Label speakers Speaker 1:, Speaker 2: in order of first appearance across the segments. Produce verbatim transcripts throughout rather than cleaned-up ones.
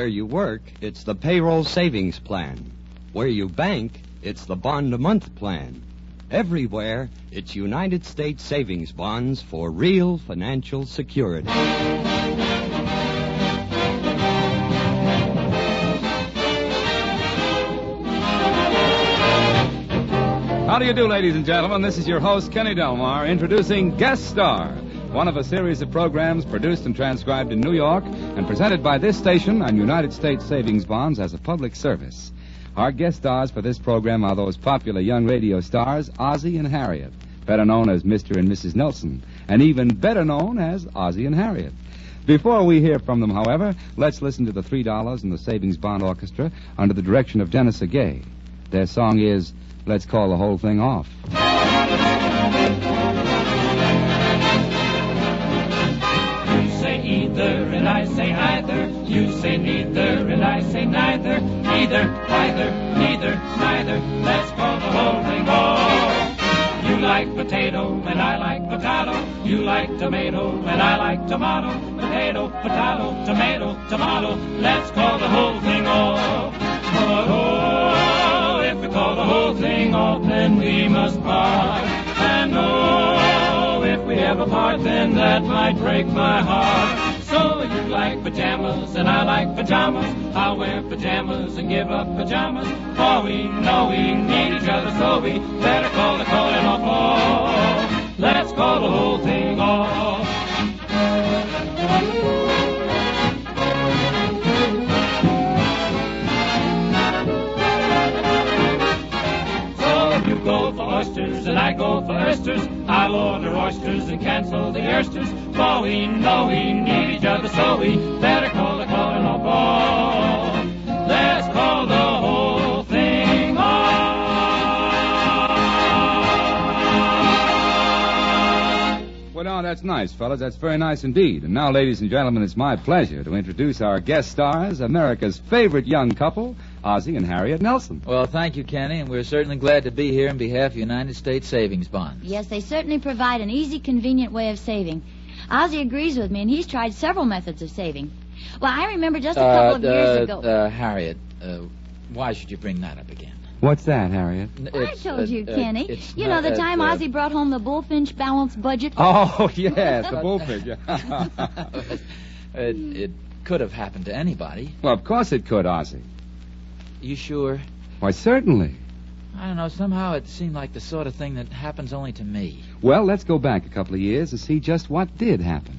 Speaker 1: Where you work, it's the payroll savings plan. Where you bank, it's the bond-a-month plan. Everywhere, it's United States savings bonds for real financial security.
Speaker 2: How do you do, ladies and gentlemen? This is your host, Kenny Delmar, introducing Guest Star, one of a series of programs produced and transcribed in New York and presented by this station on United States savings bonds as a public service. Our guest stars for this program are those popular young radio stars, Ozzie and Harriet, better known as Mister and Missus Nelson, and even better known as Ozzie and Harriet. Before we hear from them, however, let's listen to the Three Dollars and the Savings Bond Orchestra under the direction of Dennis Agay. Their song is Let's Call the Whole Thing Off.
Speaker 3: You say either and I say either. You say neither and I say neither. Neither, either, neither, neither. Let's call the whole thing off. You like potato and I like potato. You like tomato and I like tomato. Potato, potato, tomato, tomato. Let's call the whole thing off. But oh, if we call the whole thing off, then we must part. And oh, if we ever part, then that might break my heart. So you like pajamas and I like pajamas. I'll wear pajamas and give up pajamas. For we know we need each other, so we better call the calling off all. Let's call the whole thing off. Go for oysters and I go for oysters. I'll order oysters and cancel the oysters. For we know we need each other, so we better call the calling off all. Let's call the whole thing off.
Speaker 2: Well, now, that's nice, fellas. That's very nice indeed. And now, ladies and gentlemen, it's my pleasure to introduce our guest stars, America's favorite young couple, Ozzie and Harriet Nelson.
Speaker 4: Well, thank you, Kenny, and we're certainly glad to be here on behalf of United States Savings Bonds.
Speaker 5: Yes, they certainly provide an easy, convenient way of saving. Ozzie agrees with me, and he's tried several methods of saving. Well, I remember just a couple
Speaker 4: uh,
Speaker 5: of years
Speaker 4: uh,
Speaker 5: ago...
Speaker 4: Uh, Harriet, uh, why should you bring that up again?
Speaker 2: What's that, Harriet?
Speaker 5: I told you,
Speaker 4: uh,
Speaker 5: Kenny.
Speaker 4: Uh,
Speaker 5: you
Speaker 4: not,
Speaker 5: know, the time
Speaker 4: uh,
Speaker 5: Ozzie brought home the bullfinch balanced budget.
Speaker 2: Oh, yes, the bullfinch.
Speaker 4: it, it could have happened to anybody.
Speaker 2: Well, of course it could, Ozzie.
Speaker 4: You sure?
Speaker 2: Why, certainly.
Speaker 4: I don't know. Somehow it seemed like the sort of thing that happens only to me.
Speaker 2: Well, let's go back a couple of years and see just what did happen.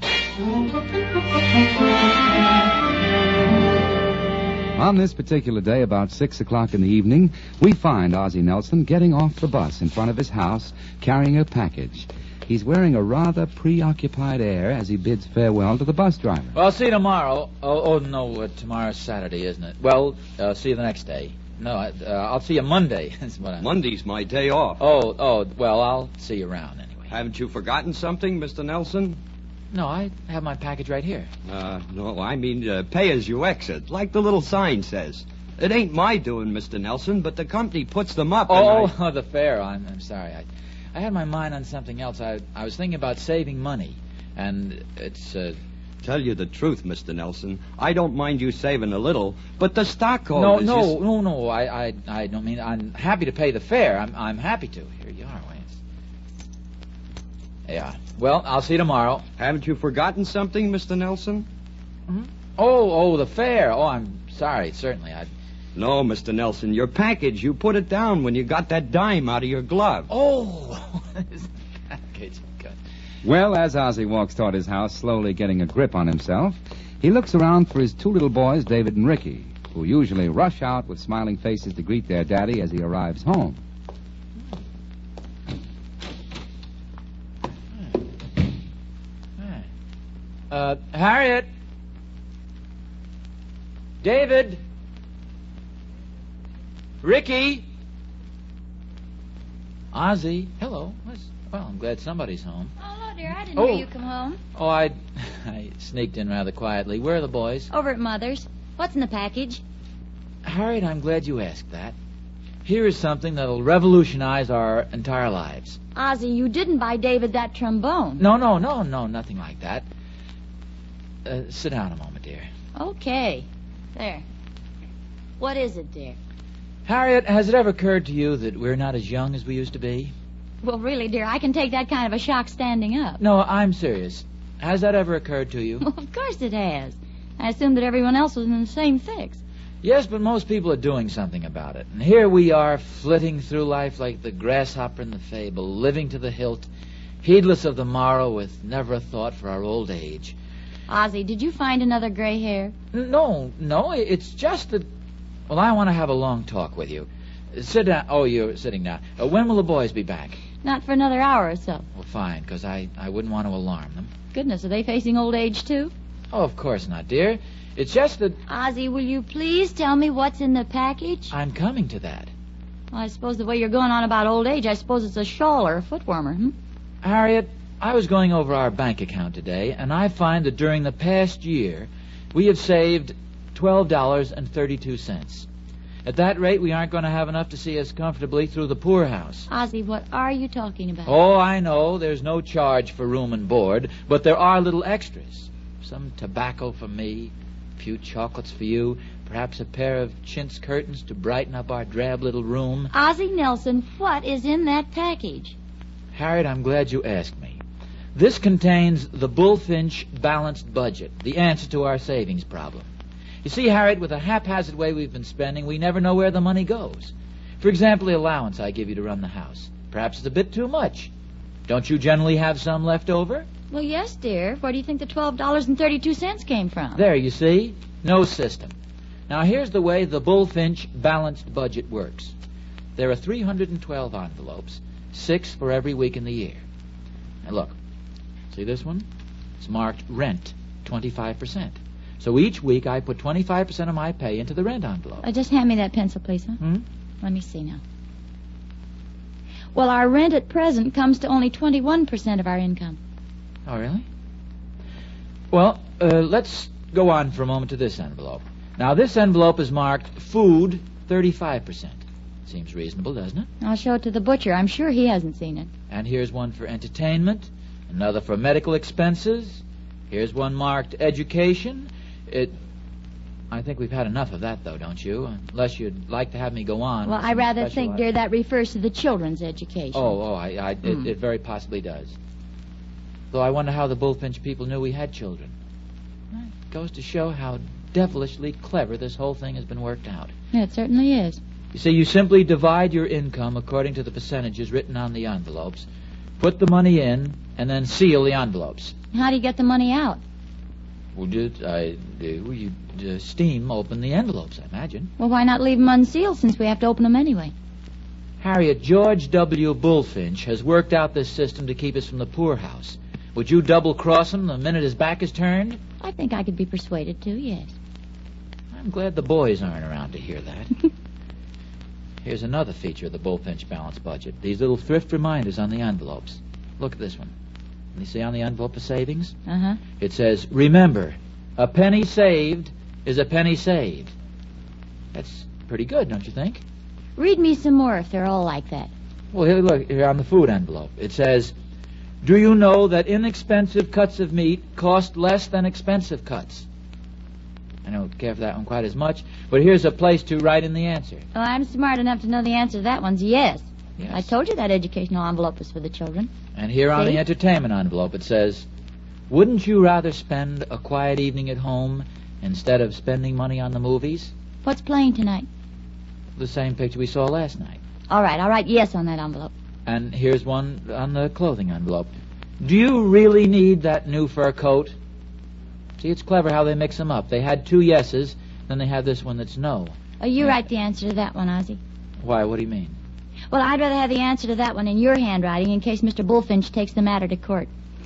Speaker 2: On this particular day, about six o'clock in the evening, we find Ozzie Nelson getting off the bus in front of his house, carrying a package. He's wearing a rather preoccupied air as he bids farewell to the bus driver.
Speaker 4: Well, I'll see you tomorrow. Oh, oh no, uh, tomorrow's Saturday, isn't it? Well, uh, see you the next day. No, uh, I'll see you Monday. That's what I'm...
Speaker 1: Monday's my day off.
Speaker 4: Oh, oh, well, I'll see you around anyway.
Speaker 1: Haven't you forgotten something, Mister Nelson?
Speaker 4: No, I have my package right here.
Speaker 1: Uh, no, I mean uh, pay as you exit, like the little sign says. It ain't my doing, Mister Nelson, but the company puts them up.
Speaker 4: Oh,
Speaker 1: and I...
Speaker 4: oh the fare. I'm, I'm sorry. I, I had my mind on something else. I, I was thinking about saving money, and it's... Uh...
Speaker 1: Tell you the truth, Mister Nelson, I don't mind you saving a little, but the stockholders...
Speaker 4: No, no,
Speaker 1: just...
Speaker 4: no, no, I, I, I don't mean... I'm happy to pay the fare. I'm, I'm happy to. Here you are, Wayne. Yeah. Well, I'll see you tomorrow.
Speaker 1: Haven't you forgotten something, Mister Nelson?
Speaker 4: Mm-hmm. Oh, oh, the fare. Oh, I'm sorry, certainly. I...
Speaker 1: No, Mister Nelson, your package, you put it down when you got that dime out of your glove.
Speaker 4: Oh, this package. Good.
Speaker 2: Well, as Ozzie walks toward his house, slowly getting a grip on himself, he looks around for his two little boys, David and Ricky, who usually rush out with smiling faces to greet their daddy as he arrives home.
Speaker 4: Uh, Harriet. David. Ricky. Ozzie. Hello. Well, I'm glad somebody's home.
Speaker 5: Oh, hello, dear. I didn't
Speaker 4: Oh.
Speaker 5: hear you come home.
Speaker 4: Oh, I, I sneaked in rather quietly. Where are the boys?
Speaker 5: Over at Mother's. What's in the package?
Speaker 4: Harriet, I'm glad you asked that. Here is something that'll revolutionize our entire lives.
Speaker 5: Ozzie, you didn't buy David that trombone.
Speaker 4: No, no, no, no, nothing like that. Uh, sit down a moment, dear.
Speaker 5: Okay. There. What is it, dear?
Speaker 4: Harriet, has it ever occurred to you that we're not as young as we used to be?
Speaker 5: Well, really, dear, I can take that kind of a shock standing up.
Speaker 4: No, I'm serious. Has that ever occurred to you?
Speaker 5: Well, of course it has. I assumed that everyone else was in the same fix.
Speaker 4: Yes, but most people are doing something about it. And here we are, flitting through life like the grasshopper in the fable, living to the hilt, heedless of the morrow, with never a thought for our old age.
Speaker 5: Ozzie, did you find another gray hair?
Speaker 4: No, no, it's just that... Well, I want to have a long talk with you. Sit down. Oh, you're sitting down. Uh, when will the boys be back?
Speaker 5: Not for another hour or so.
Speaker 4: Well, fine, because I, I wouldn't want to alarm them.
Speaker 5: Goodness, are they facing old age, too?
Speaker 4: Oh, of course not, dear. It's just that...
Speaker 5: Ozzie, will you please tell me what's in the package?
Speaker 4: I'm coming to that.
Speaker 5: Well, I suppose the way you're going on about old age, I suppose it's a shawl or a foot warmer, hmm?
Speaker 4: Harriet, I was going over our bank account today, and I find that during the past year, we have saved twelve dollars and thirty-two cents. At that rate, we aren't going to have enough to see us comfortably through the poorhouse.
Speaker 5: Ozzie, what are you talking about?
Speaker 4: Oh, I know. There's no charge for room and board, but there are little extras. Some tobacco for me, a few chocolates for you, perhaps a pair of chintz curtains to brighten up our drab little room.
Speaker 5: Ozzie Nelson, what is in that package?
Speaker 4: Harriet, I'm glad you asked me. This contains the Bullfinch balanced budget, the answer to our savings problem. You see, Harriet, with the haphazard way we've been spending, we never know where the money goes. For example, the allowance I give you to run the house. Perhaps it's a bit too much. Don't you generally have some left over?
Speaker 5: Well, yes, dear. Where do you think the twelve dollars and thirty-two cents came from?
Speaker 4: There, you see? No system. Now, here's the way the Bullfinch balanced budget works. There are three hundred twelve envelopes, six for every week in the year. Now, look. See this one? It's marked rent, twenty-five percent. So each week I put twenty-five percent of my pay into the rent envelope.
Speaker 5: Uh, just hand me that pencil, please, huh?
Speaker 4: Hmm?
Speaker 5: Let me see now. Well, our rent at present comes to only twenty-one percent of our income.
Speaker 4: Oh, really? Well, uh, let's go on for a moment to this envelope. Now, this envelope is marked food, thirty-five percent. Seems reasonable, doesn't it?
Speaker 5: I'll show it to the butcher. I'm sure he hasn't seen it.
Speaker 4: And here's one for entertainment, another for medical expenses. Here's one marked education. It... I think we've had enough of that, though, don't you? Unless you'd like to have me go on.
Speaker 5: Well, I rather think, dear, that refers to the children's education.
Speaker 4: Oh, oh, I, I,
Speaker 5: Mm.
Speaker 4: it, it very possibly does. Though I wonder how the Bullfinch people knew we had children. It goes to show how devilishly clever this whole thing has been worked out.
Speaker 5: Yeah, it certainly is.
Speaker 4: You see, you simply divide your income according to the percentages written on the envelopes, put the money in, and then seal the envelopes.
Speaker 5: How do you get the money out?
Speaker 4: Well, did I do? You uh, steam open the envelopes, I imagine.
Speaker 5: Well, why not leave them unsealed since we have to open them anyway?
Speaker 4: Harriet, George W. Bullfinch has worked out this system to keep us from the poorhouse. Would you double-cross him the minute his back is turned?
Speaker 5: I think I could be persuaded to, yes.
Speaker 4: I'm glad the boys aren't around to hear that. Here's another feature of the Bullfinch balance budget. These little thrift reminders on the envelopes. Look at this one. You see on the envelope of savings?
Speaker 5: Uh-huh.
Speaker 4: It says, remember, a penny saved is a penny saved. That's pretty good, don't you think?
Speaker 5: Read me some more if they're all like that.
Speaker 4: Well, here, look, here on the food envelope. It says, do you know that inexpensive cuts of meat cost less than expensive cuts? I don't care for that one quite as much, but here's a place to write in the answer.
Speaker 5: Well, I'm smart enough to know the answer to that one's yes.
Speaker 4: Yes.
Speaker 5: I told you that educational envelope was for the children.
Speaker 4: And here on
Speaker 5: See?
Speaker 4: the entertainment envelope it says, wouldn't you rather spend a quiet evening at home instead of spending money on the movies?
Speaker 5: What's playing tonight?
Speaker 4: The same picture we saw last night.
Speaker 5: All right, I'll write yes on that envelope.
Speaker 4: And here's one on the clothing envelope. Do you really need that new fur coat? See, it's clever how they mix them up. They had two yeses, then they have this one that's no.
Speaker 5: Oh, you
Speaker 4: Yeah.
Speaker 5: write the answer to that one, Ozzie.
Speaker 4: Why, what do you mean?
Speaker 5: Well, I'd rather have the answer to that one in your handwriting in case Mister Bullfinch takes the matter to court.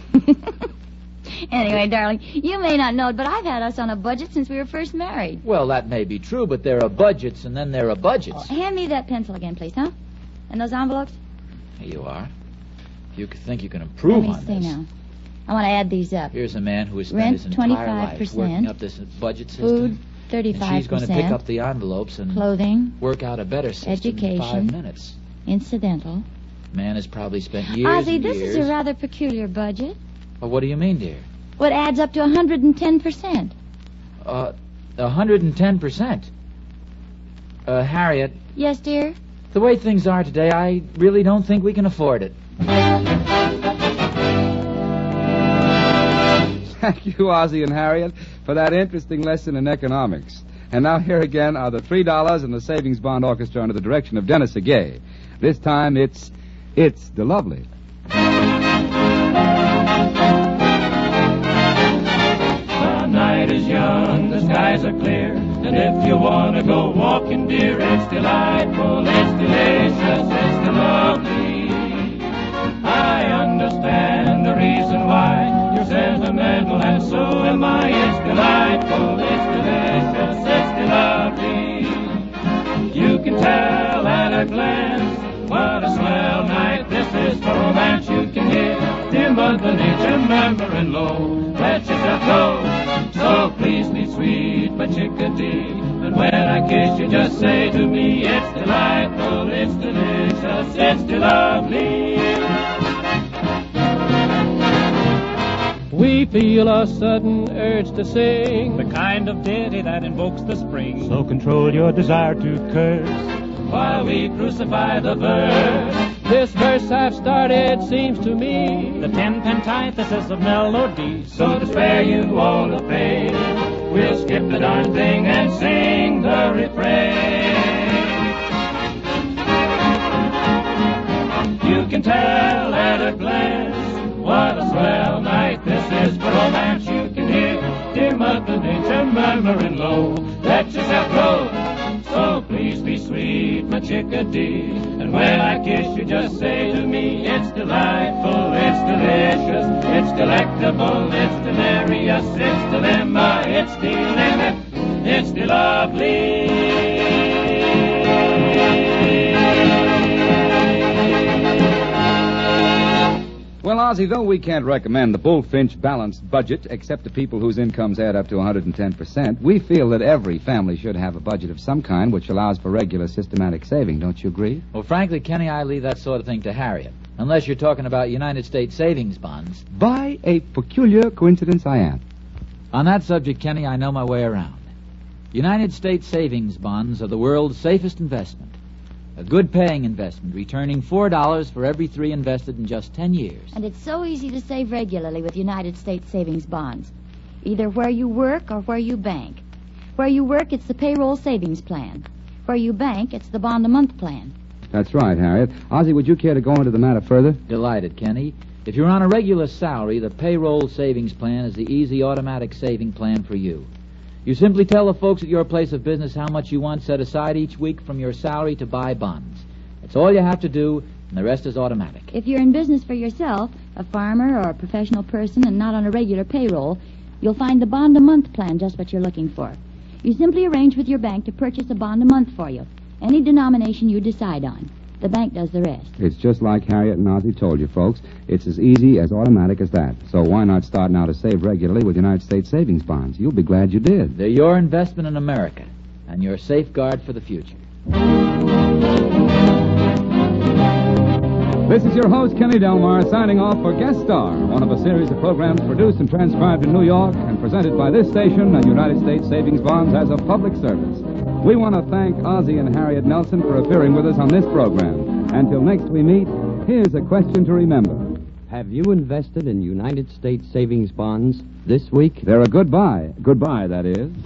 Speaker 5: Anyway, darling, you may not know it, but I've had us on a budget since we were first married.
Speaker 4: Well, that may be true, but there are budgets and then there are budgets.
Speaker 5: Oh, hand me that pencil again, please, huh? And those envelopes?
Speaker 4: Here you are. If you think you can improve
Speaker 5: Let me
Speaker 4: on
Speaker 5: see
Speaker 4: this.
Speaker 5: now. I want to add these up.
Speaker 4: Here's a man who has spent
Speaker 5: Rent,
Speaker 4: his entire life
Speaker 5: twenty-five percent.
Speaker 4: working up this budget system.
Speaker 5: Food,
Speaker 4: And
Speaker 5: thirty-five
Speaker 4: she's going to
Speaker 5: percent.
Speaker 4: pick up the envelopes and
Speaker 5: Clothing,
Speaker 4: work out a better system in
Speaker 5: Education.
Speaker 4: five minutes.
Speaker 5: incidental.
Speaker 4: Man has probably spent years
Speaker 5: Ozzie,
Speaker 4: and
Speaker 5: this
Speaker 4: years.
Speaker 5: is a rather peculiar budget.
Speaker 4: Well, what do you mean, dear?
Speaker 5: What adds up to one hundred ten percent.
Speaker 4: Uh, one hundred ten percent. Uh, Harriet,
Speaker 5: Yes, dear?
Speaker 4: the way things are today, I really don't think we can afford it.
Speaker 2: Thank you, Ozzie and Harriet, for that interesting lesson in economics. And now here again are the three dollars and the Savings Bond Orchestra under the direction of Dennis Segay. This time it's It's the Lovely.
Speaker 3: The night is young, the skies are clear, and if you want to go walking, dear, it's delightful, it's delicious, it's the lovely. I understand the reason why you're sentimental, and so am I. It's delightful, it's delicious, it's the lovely. You can tell at a glance what a swell night this is for romance. You can hear dear Mother Nature murmuring low, let yourself go, so please be sweet, my chickadee. And when I kiss you, just say to me, it's delightful, it's delicious, it's the lovely.
Speaker 6: We feel a sudden urge to sing,
Speaker 3: The kind of ditty that invokes the spring,
Speaker 6: so control your desire to curse.
Speaker 3: while we crucify the verse.
Speaker 6: This verse I've started seems to me
Speaker 3: The tenth antithesis of melody. So to spare you all the pain, we'll skip the darn thing and sing the refrain. You can tell at a glance what a swell night this is for romance. You can hear dear Mother Nature murmuring low, let yourself go, so please be sweet, my chickadee. And when I kiss you, just say to me, it's delightful, it's delicious, it's delectable, it's delirious, it's dilemma, it's the limit, it's the lovely.
Speaker 2: Well, Ozzie, though we can't recommend the Bullfinch balanced budget except to people whose incomes add up to one hundred ten percent, we feel that every family should have a budget of some kind which allows for regular systematic saving. Don't you agree?
Speaker 4: Well, frankly, Kenny, I leave that sort of thing to Harriet. Unless you're talking about United States savings bonds.
Speaker 2: By a peculiar coincidence, I am.
Speaker 4: On that subject, Kenny, I know my way around. United States savings bonds are the world's safest investment. A good-paying investment, returning four dollars for every three invested in just ten years.
Speaker 5: And it's so easy to save regularly with United States savings bonds, either where you work or where you bank. Where you work, it's the payroll savings plan. Where you bank, it's the bond-a-month plan.
Speaker 2: That's right, Harriet. Ozzie, would you care to go into the matter further?
Speaker 4: Delighted, Kenny. If you're on a regular salary, the payroll savings plan is the easy automatic saving plan for you. You simply tell the folks at your place of business how much you want set aside each week from your salary to buy bonds. That's all you have to do, and the rest is automatic.
Speaker 5: If you're in business for yourself, a farmer or a professional person, and not on a regular payroll, you'll find the bond-a-month plan just what you're looking for. You simply arrange with your bank to purchase a bond a month for you, any denomination you decide on. The bank does the rest.
Speaker 2: It's just like Harriet and Ozzie told you, folks. It's as easy, as automatic as that. So why not start now to save regularly with United States savings bonds? You'll be glad you did.
Speaker 4: They're your investment in America, and your safeguard for the future.
Speaker 2: This is your host, Kenny Delmar, signing off for Guest Star, one of a series of programs produced and transcribed in New York and presented by this station and United States Savings Bonds as a public service. We want to thank Ozzie and Harriet Nelson for appearing with us on this program. Until next we meet, here's a question to remember.
Speaker 1: Have you invested in United States savings bonds this week?
Speaker 2: They're a good buy. Goodbye, that is.